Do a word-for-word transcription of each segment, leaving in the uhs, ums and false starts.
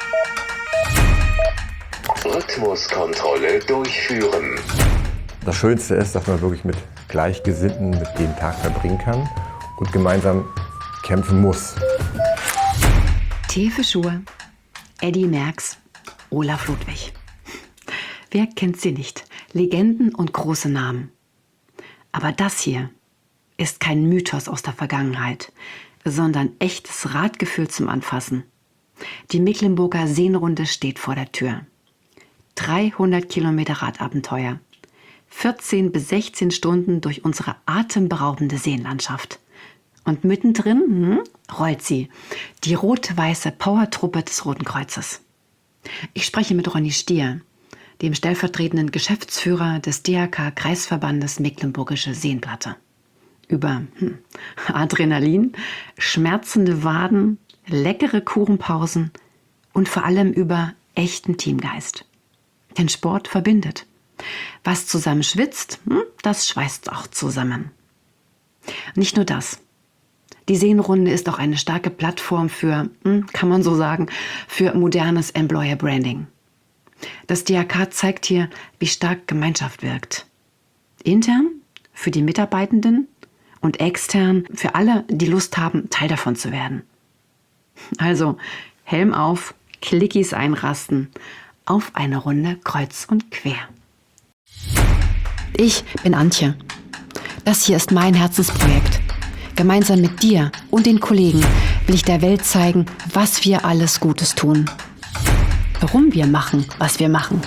Rhythmuskontrolle durchführen. Das Schönste ist, dass man wirklich mit Gleichgesinnten mit dem Tag verbringen kann und gemeinsam kämpfen muss. Tiefe Schuhe, Eddy Merckx, Olaf Ludwig. Wer kennt sie nicht? Legenden und große Namen. Aber das hier ist kein Mythos aus der Vergangenheit, sondern echtes Radgefühl zum Anfassen. Die Mecklenburger Seenrunde steht vor der Tür. dreihundert Kilometer Radabenteuer. vierzehn bis sechzehn Stunden durch unsere atemberaubende Seenlandschaft. Und mittendrin hm, rollt sie, die rot-weiße Powertruppe des Roten Kreuzes. Ich spreche mit Ronny Stier, dem stellvertretenden Geschäftsführer des D R K-Kreisverbandes Mecklenburgische Seenplatte. Über hm, Adrenalin, schmerzende Waden, leckere Kuchenpausen und vor allem über echten Teamgeist. Denn Sport verbindet. Was zusammen schwitzt, hm, das schweißt auch zusammen. Nicht nur das. Die Seenrunde ist auch eine starke Plattform für, hm, kann man so sagen, für modernes Employer Branding. Das D R K zeigt hier, wie stark Gemeinschaft wirkt. Intern für die Mitarbeitenden und extern für alle, die Lust haben, Teil davon zu werden. Also Helm auf, Klickis einrasten, auf eine Runde kreuz und quer. Ich bin Antje. Das hier ist mein Herzensprojekt. Gemeinsam mit dir und den Kollegen will ich der Welt zeigen, was wir alles Gutes tun. Warum wir machen, was wir machen.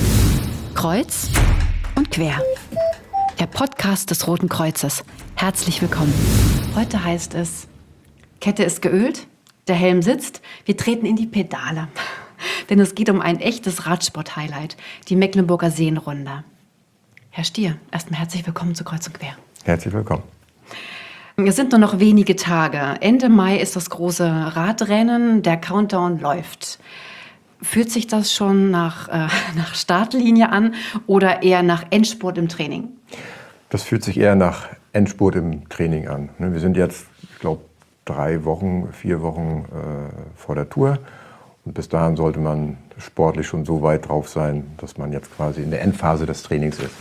Kreuz und quer. Der Podcast des Roten Kreuzes. Herzlich willkommen. Heute heißt es, Kette ist geölt, der Helm sitzt, wir treten in die Pedale. Denn es geht um ein echtes Radsport-Highlight, die Mecklenburger Seenrunde. Herr Stier, erstmal herzlich willkommen zu Kreuz und Quer. Herzlich willkommen. Es sind nur noch wenige Tage. Ende Mai ist das große Radrennen, der Countdown läuft. Fühlt sich das schon nach, äh, nach Startlinie an oder eher nach Endspurt im Training? Das fühlt sich eher nach Endspurt im Training an. Wir sind jetzt, ich glaube, drei Wochen, vier Wochen äh, vor der Tour. Und bis dahin sollte man sportlich schon so weit drauf sein, dass man jetzt quasi in der Endphase des Trainings ist.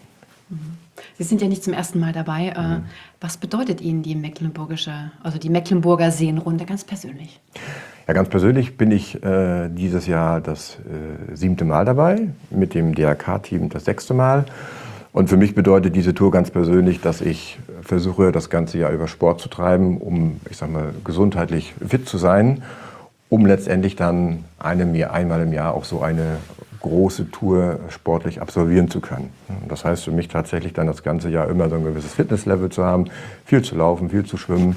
Sie sind ja nicht zum ersten Mal dabei. Mhm. Was bedeutet Ihnen die Mecklenburgische, also die Mecklenburger Seenrunde ganz persönlich? Ja, ganz persönlich bin ich äh, dieses Jahr das äh, siebte Mal dabei, mit dem D R K-Team das sechste Mal. Und für mich bedeutet diese Tour ganz persönlich, dass ich versuche, das ganze Jahr über Sport zu treiben, um, ich sag mal, gesundheitlich fit zu sein, um letztendlich dann einem, einmal im Jahr auch so eine große Tour sportlich absolvieren zu können. Das heißt für mich tatsächlich dann das ganze Jahr immer so ein gewisses Fitnesslevel zu haben, viel zu laufen, viel zu schwimmen,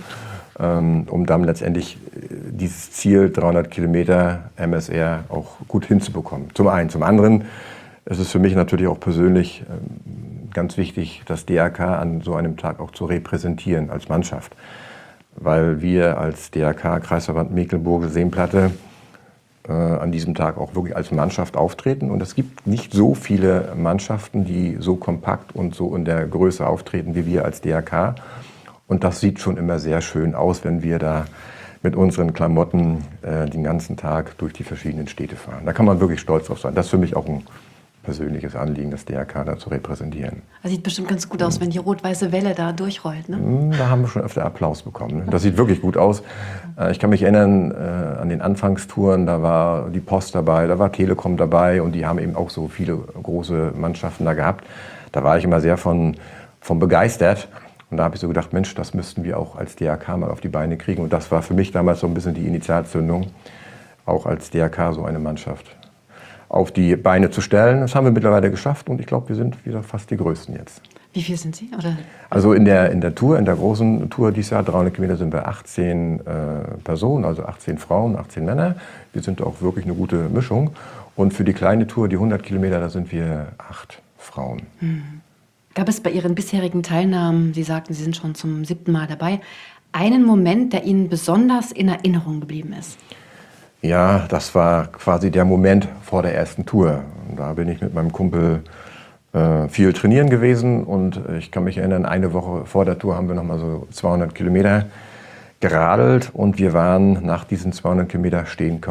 um dann letztendlich dieses Ziel dreihundert Kilometer M S R auch gut hinzubekommen. Zum einen. Zum anderen ist es für mich natürlich auch persönlich ganz wichtig, das D R K an so einem Tag auch zu repräsentieren als Mannschaft. Weil wir als D R K, Kreisverband Mecklenburgische Seenplatte, äh, an diesem Tag auch wirklich als Mannschaft auftreten. Und es gibt nicht so viele Mannschaften, die so kompakt und so in der Größe auftreten wie wir als D R K. Und das sieht schon immer sehr schön aus, wenn wir da mit unseren Klamotten äh, den ganzen Tag durch die verschiedenen Städte fahren. Da kann man wirklich stolz drauf sein. Das ist für mich auch ein persönliches Anliegen, das D R K da zu repräsentieren. Das sieht bestimmt ganz gut aus, wenn die rot-weiße Welle da durchrollt, ne? Da haben wir schon öfter Applaus bekommen. Das sieht wirklich gut aus. Ich kann mich erinnern äh, an den Anfangstouren, da war die Post dabei, da war Telekom dabei und die haben eben auch so viele große Mannschaften da gehabt. Da war ich immer sehr von, von begeistert. Und da habe ich so gedacht, Mensch, das müssten wir auch als D R K mal auf die Beine kriegen. Und das war für mich damals so ein bisschen die Initialzündung, auch als D R K so eine Mannschaft auf die Beine zu stellen. Das haben wir mittlerweile geschafft und ich glaube, wir sind wieder fast die Größten jetzt. Wie viel sind Sie? Oder? Also in der, in der Tour, in der großen Tour dieses Jahr, dreihundert Kilometer, sind wir achtzehn äh, Personen, also achtzehn Frauen, achtzehn Männer. Wir sind auch wirklich eine gute Mischung. Und für die kleine Tour, die hundert Kilometer, da sind wir acht Frauen. Hm. Gab es bei Ihren bisherigen Teilnahmen, Sie sagten, Sie sind schon zum siebten Mal dabei, einen Moment, der Ihnen besonders in Erinnerung geblieben ist? Ja, das war quasi der Moment vor der ersten Tour. Da bin ich mit meinem Kumpel äh, viel trainieren gewesen und ich kann mich erinnern, eine Woche vor der Tour haben wir noch mal so zweihundert Kilometer geradelt und wir waren nach diesen zweihundert Kilometer stehen K O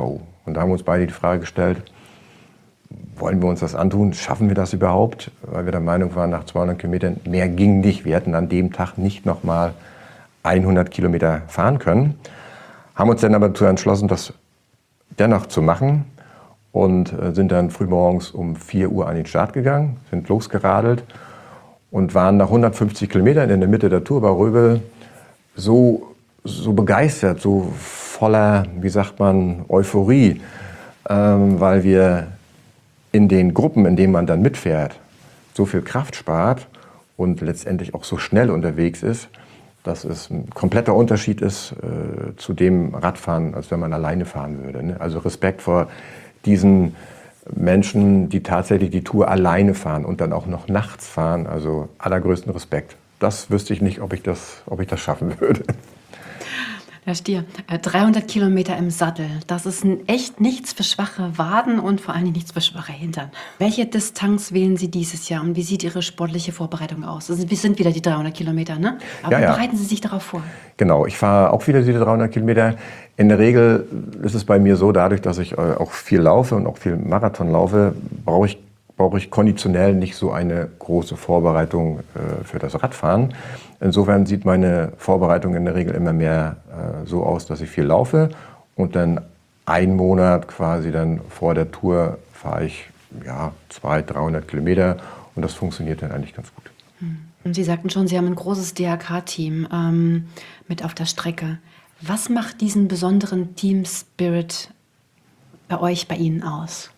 Und da haben wir uns beide die Frage gestellt, wollen wir uns das antun? Schaffen wir das überhaupt? Weil wir der Meinung waren, nach zweihundert Kilometern mehr ging nicht. Wir hätten an dem Tag nicht noch mal hundert Kilometer fahren können. Haben uns dann aber dazu entschlossen, das dennoch zu machen und sind dann frühmorgens um vier Uhr an den Start gegangen, sind losgeradelt und waren nach hundertfünfzig Kilometern in der Mitte der Tour bei Röbel so, so begeistert, so voller, wie sagt man, Euphorie, ähm, weil wir in den Gruppen, in denen man dann mitfährt, so viel Kraft spart und letztendlich auch so schnell unterwegs ist, dass es ein kompletter Unterschied ist äh, zu dem Radfahren, als wenn man alleine fahren würde. Ne? Also Respekt vor diesen Menschen, die tatsächlich die Tour alleine fahren und dann auch noch nachts fahren. Also allergrößten Respekt. Das wüsste ich nicht, ob ich das, ob ich das schaffen würde. Herr Stier, dreihundert Kilometer im Sattel, das ist ein echt nichts für schwache Waden und vor allem nichts für schwache Hintern. Welche Distanz wählen Sie dieses Jahr und wie sieht Ihre sportliche Vorbereitung aus? Also wir sind wieder die dreihundert Kilometer, ne? Aber ja, wie ja. bereiten Sie sich darauf vor? Genau, ich fahre auch wieder diese dreihundert Kilometer. In der Regel ist es bei mir so, dadurch, dass ich auch viel laufe und auch viel Marathon laufe, brauche ich brauche ich konditionell nicht so eine große Vorbereitung äh, für das Radfahren. Insofern sieht meine Vorbereitung in der Regel immer mehr äh, so aus, dass ich viel laufe und dann einen Monat quasi dann vor der Tour fahre ich ja, zweihundert, dreihundert Kilometer und das funktioniert dann eigentlich ganz gut. Und Sie sagten schon, Sie haben ein großes D R K-Team ähm, mit auf der Strecke. Was macht diesen besonderen Team-Spirit bei euch, bei Ihnen aus?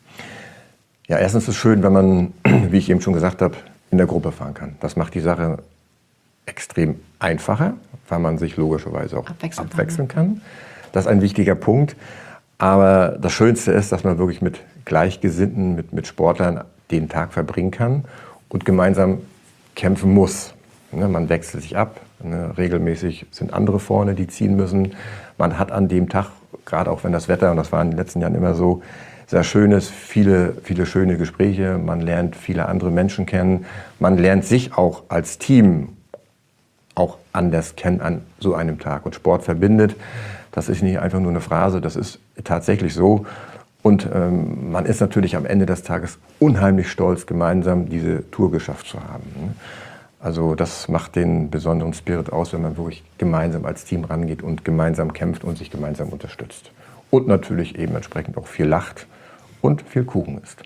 Ja, erstens ist es schön, wenn man, wie ich eben schon gesagt habe, in der Gruppe fahren kann. Das macht die Sache extrem einfacher, weil man sich logischerweise auch abwechseln, abwechseln kann. Das ist ein wichtiger Punkt. Aber das Schönste ist, dass man wirklich mit Gleichgesinnten, mit, mit Sportlern den Tag verbringen kann und gemeinsam kämpfen muss. Ne, man wechselt sich ab. Ne, regelmäßig sind andere vorne, die ziehen müssen. Man hat an dem Tag, gerade auch wenn das Wetter, und das war in den letzten Jahren immer so, sehr schönes, viele, viele schöne Gespräche. Man lernt viele andere Menschen kennen. Man lernt sich auch als Team auch anders kennen an so einem Tag. Und Sport verbindet. Das ist nicht einfach nur eine Phrase, das ist tatsächlich so. Und ähm, man ist natürlich am Ende des Tages unheimlich stolz, gemeinsam diese Tour geschafft zu haben. Also das macht den besonderen Spirit aus, wenn man wirklich gemeinsam als Team rangeht und gemeinsam kämpft und sich gemeinsam unterstützt. Und natürlich eben entsprechend auch viel lacht und viel Kuchen isst.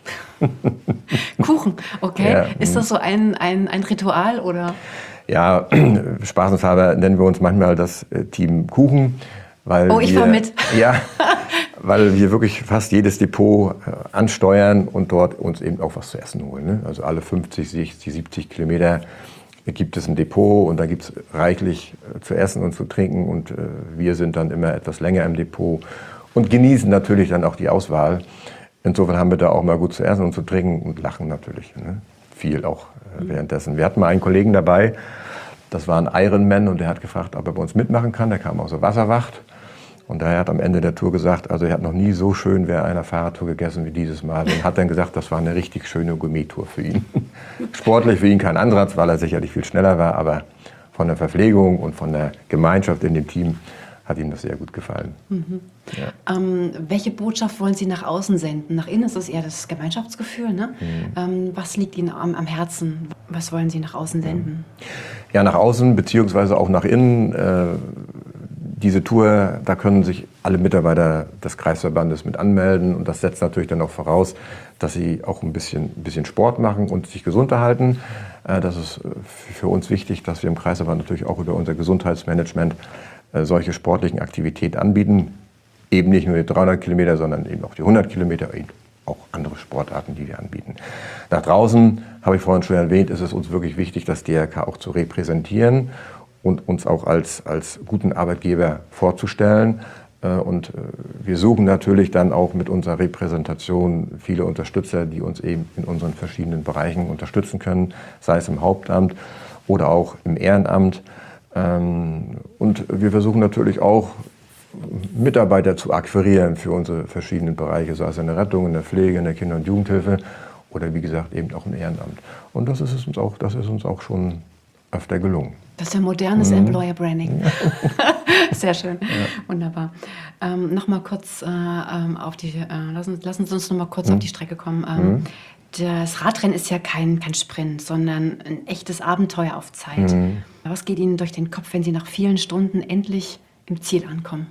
Kuchen, okay. Ja, ist das so ein, ein, ein Ritual oder? Ja, spaßenshalber nennen wir uns manchmal das Team Kuchen. Weil oh, ich wir, fahr mit. Ja, weil wir wirklich fast jedes Depot äh, ansteuern und dort uns eben auch was zu essen holen. Ne? Also alle fünfzig, sechzig, siebzig Kilometer gibt es ein Depot und da gibt es reichlich äh, zu essen und zu trinken. Und äh, wir sind dann immer etwas länger im Depot und genießen natürlich dann auch die Auswahl. Insofern haben wir da auch mal gut zu essen und zu trinken und lachen natürlich. Ne? Viel auch äh, währenddessen. Wir hatten mal einen Kollegen dabei, das war ein Ironman und der hat gefragt, ob er bei uns mitmachen kann. Der kam aus der Wasserwacht. Und er hat am Ende der Tour gesagt, also er hat noch nie so schön während einer Fahrradtour gegessen wie dieses Mal. Und hat dann gesagt, das war eine richtig schöne Gourmet-Tour für ihn. Sportlich für ihn kein Ansatz, weil er sicherlich viel schneller war, aber von der Verpflegung und von der Gemeinschaft in dem Team hat ihm das sehr gut gefallen. Mhm. Ja. Ähm, welche Botschaft wollen Sie nach außen senden? Nach innen ist es eher das Gemeinschaftsgefühl, ne? Mhm. Ähm, was liegt Ihnen am, am Herzen? Was wollen Sie nach außen senden? Ja, nach außen beziehungsweise auch nach innen. Äh, Diese Tour, da können sich alle Mitarbeiter des Kreisverbandes mit anmelden und das setzt natürlich dann auch voraus, dass sie auch ein bisschen, ein bisschen Sport machen und sich gesund erhalten. Das ist für uns wichtig, dass wir im Kreisverband natürlich auch über unser Gesundheitsmanagement solche sportlichen Aktivitäten anbieten. Eben nicht nur die dreihundert Kilometer, sondern eben auch die hundert Kilometer, eben auch andere Sportarten, die wir anbieten. Nach draußen, habe ich vorhin schon erwähnt, ist es uns wirklich wichtig, das D R K auch zu repräsentieren und uns auch als, als guten Arbeitgeber vorzustellen. Und wir suchen natürlich dann auch mit unserer Repräsentation viele Unterstützer, die uns eben in unseren verschiedenen Bereichen unterstützen können, sei es im Hauptamt oder auch im Ehrenamt. Und wir versuchen natürlich auch, Mitarbeiter zu akquirieren für unsere verschiedenen Bereiche, sei es in der Rettung, in der Pflege, in der Kinder- und Jugendhilfe oder wie gesagt eben auch im Ehrenamt. Und das ist uns auch, das ist uns auch schon öfter gelungen. Das ist ja modernes mhm. Employer Branding. Sehr schön. Ja. Wunderbar. Ähm, noch mal kurz äh, auf die, äh, lassen, lassen Sie uns noch mal kurz mhm. auf die Strecke kommen. Ähm, mhm. Das Radrennen ist ja kein, kein Sprint, sondern ein echtes Abenteuer auf Zeit. Mhm. Was geht Ihnen durch den Kopf, wenn Sie nach vielen Stunden endlich im Ziel ankommen?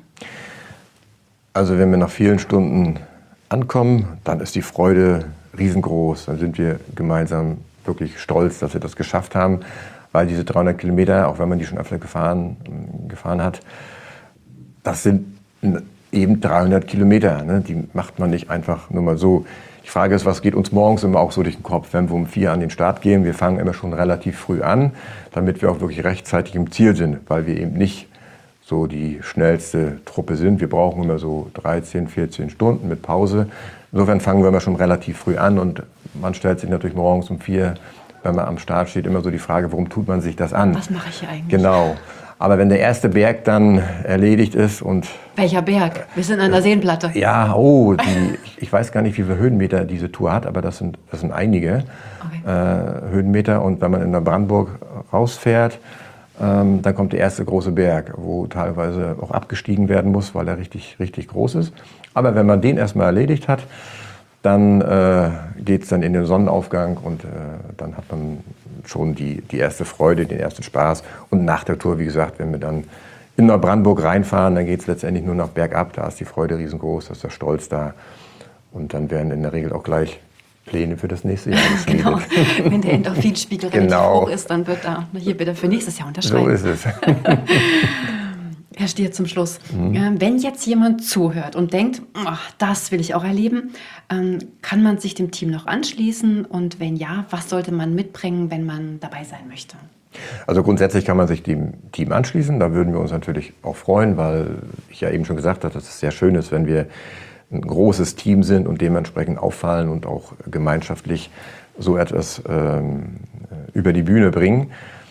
Also wenn wir nach vielen Stunden ankommen, dann ist die Freude riesengroß. Dann sind wir gemeinsam wirklich stolz, dass wir das geschafft haben. Weil diese dreihundert Kilometer, auch wenn man die schon öfter gefahren, gefahren hat, das sind eben dreihundert Kilometer. Ne? Die macht man nicht einfach nur mal so. Die Frage ist, was geht uns morgens immer auch so durch den Kopf, wenn wir um vier an den Start gehen? Wir fangen immer schon relativ früh an, damit wir auch wirklich rechtzeitig im Ziel sind, weil wir eben nicht so die schnellste Truppe sind. Wir brauchen immer so dreizehn, vierzehn Stunden mit Pause. Insofern fangen wir immer schon relativ früh an und man stellt sich natürlich morgens um vier, wenn man am Start steht, immer so die Frage, warum tut man sich das an? Was mache ich hier eigentlich? Genau. Aber wenn der erste Berg dann erledigt ist und... Welcher Berg? Wir sind an der Seenplatte. Ja, oh, die, ich weiß gar nicht, wie viele Höhenmeter diese Tour hat, aber das sind, das sind einige okay. äh, Höhenmeter. Und wenn man in der Brandenburg rausfährt, ähm, dann kommt der erste große Berg, wo teilweise auch abgestiegen werden muss, weil er richtig, richtig groß ist. Aber wenn man den erstmal erledigt hat, dann äh, geht es dann in den Sonnenaufgang und äh, dann hat man schon die, die erste Freude, den ersten Spaß. Und nach der Tour, wie gesagt, wenn wir dann in Neubrandenburg reinfahren, dann geht es letztendlich nur noch bergab. Da ist die Freude riesengroß, da ist der Stolz da. Und dann werden in der Regel auch gleich Pläne für das nächste Jahr geschmiedet. Genau, wenn der Endorphinspiegel genau. relativ hoch ist, dann wird da, hier bitte für nächstes Jahr unterschreiben. So ist es. Herr Stier, zum Schluss. Mhm. Wenn jetzt jemand zuhört und denkt, ach, das will ich auch erleben, ähm, kann man sich dem Team noch anschließen? Und wenn ja, was sollte man mitbringen, wenn man dabei sein möchte? Also grundsätzlich kann man sich dem Team anschließen. Da würden wir uns natürlich auch freuen, weil ich ja eben schon gesagt habe, dass es sehr schön ist, wenn wir ein großes Team sind und dementsprechend auffallen und auch gemeinschaftlich so etwas ähm, über die Bühne bringen.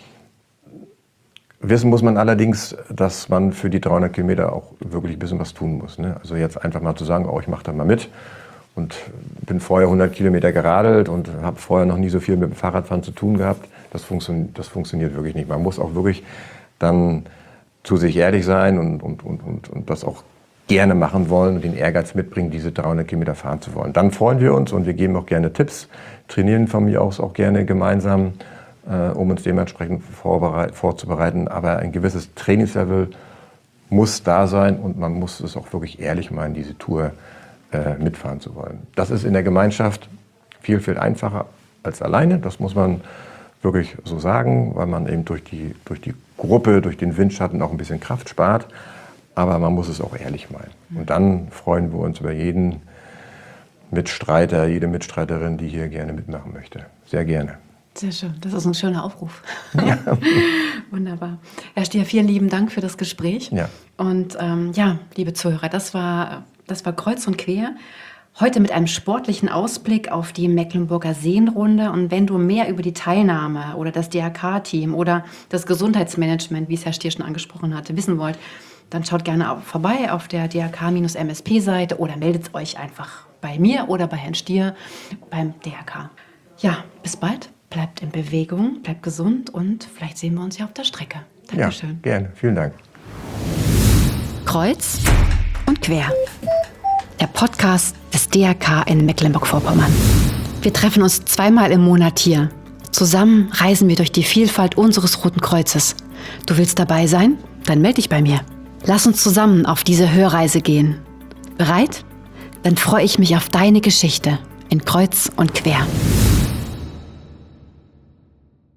Wissen muss man allerdings, dass man für die dreihundert Kilometer auch wirklich ein bisschen was tun muss. Ne? Also jetzt einfach mal zu sagen, oh, ich mache da mal mit und bin vorher hundert Kilometer geradelt und habe vorher noch nie so viel mit dem Fahrradfahren zu tun gehabt, das, funktio- das funktioniert wirklich nicht. Man muss auch wirklich dann zu sich ehrlich sein und, und, und, und, und das auch gerne machen wollen und den Ehrgeiz mitbringen, diese dreihundert Kilometer fahren zu wollen. Dann freuen wir uns und wir geben auch gerne Tipps, trainieren von mir aus auch gerne gemeinsam, Uh, um uns dementsprechend vorzubereiten. Aber ein gewisses Trainingslevel muss da sein und man muss es auch wirklich ehrlich meinen, diese Tour uh, mitfahren zu wollen. Das ist in der Gemeinschaft viel, viel einfacher als alleine. Das muss man wirklich so sagen, weil man eben durch die, durch die Gruppe, durch den Windschatten auch ein bisschen Kraft spart. Aber man muss es auch ehrlich meinen. Und dann freuen wir uns über jeden Mitstreiter, jede Mitstreiterin, die hier gerne mitmachen möchte. Sehr gerne. Sehr schön, das ist ein schöner Aufruf. Ja. Wunderbar. Herr Stier, vielen lieben Dank für das Gespräch. Ja. Und ähm, ja, liebe Zuhörer, das war, das war Kreuz und Quer. Heute mit einem sportlichen Ausblick auf die Mecklenburger Seenrunde. Und wenn du mehr über die Teilnahme oder das D R K-Team oder das Gesundheitsmanagement, wie es Herr Stier schon angesprochen hatte, wissen wollt, dann schaut gerne vorbei auf der D R K-M S P-Seite oder meldet euch einfach bei mir oder bei Herrn Stier beim D R K. Ja, bis bald. Bleibt in Bewegung, bleibt gesund und vielleicht sehen wir uns ja auf der Strecke. Dankeschön. Ja, gerne. Vielen Dank. Kreuz und Quer. Der Podcast des D R K in Mecklenburg-Vorpommern. Wir treffen uns zweimal im Monat hier. Zusammen reisen wir durch die Vielfalt unseres Roten Kreuzes. Du willst dabei sein? Dann melde dich bei mir. Lass uns zusammen auf diese Hörreise gehen. Bereit? Dann freue ich mich auf deine Geschichte in Kreuz und Quer.